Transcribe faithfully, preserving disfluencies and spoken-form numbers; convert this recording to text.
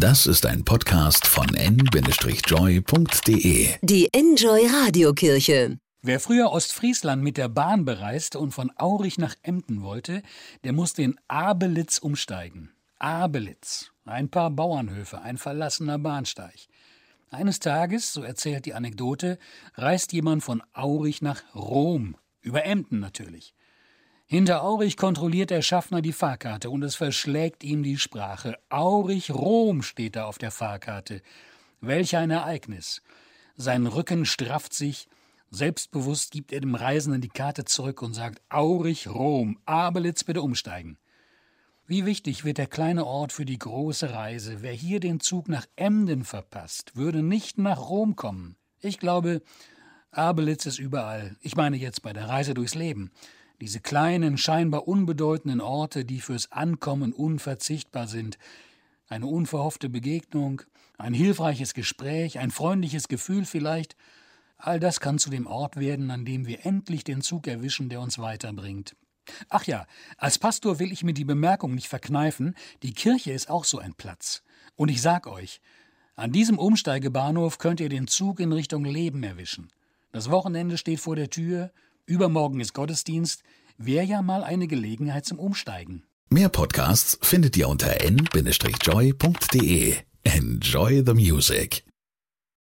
Das ist ein Podcast von en Bindestrich joy punkt de. Die Enjoy Radiokirche. Wer früher Ostfriesland mit der Bahn bereiste und von Aurich nach Emden wollte, der musste in Abelitz umsteigen. Abelitz, ein paar Bauernhöfe, ein verlassener Bahnsteig. Eines Tages, so erzählt die Anekdote, reist jemand von Aurich nach Rom, über Emden natürlich. Hinter Aurich kontrolliert der Schaffner die Fahrkarte und es verschlägt ihm die Sprache. Aurich-Rom steht da auf der Fahrkarte. Welch ein Ereignis. Sein Rücken strafft sich. Selbstbewusst gibt er dem Reisenden die Karte zurück und sagt: Aurich-Rom, Abelitz bitte umsteigen. Wie wichtig wird der kleine Ort für die große Reise. Wer hier den Zug nach Emden verpasst, würde nicht nach Rom kommen. Ich glaube, Abelitz ist überall. Ich meine jetzt bei der Reise durchs Leben. Diese kleinen, scheinbar unbedeutenden Orte, die fürs Ankommen unverzichtbar sind. Eine unverhoffte Begegnung, ein hilfreiches Gespräch, ein freundliches Gefühl vielleicht. All das kann zu dem Ort werden, an dem wir endlich den Zug erwischen, der uns weiterbringt. Ach ja, als Pastor will ich mir die Bemerkung nicht verkneifen, die Kirche ist auch so ein Platz. Und ich sag euch, an diesem Umsteigebahnhof könnt ihr den Zug in Richtung Leben erwischen. Das Wochenende steht vor der Tür, übermorgen ist Gottesdienst, wäre ja mal eine Gelegenheit zum Umsteigen. Mehr Podcasts findet ihr unter en Bindestrich joy punkt de. Enjoy the music.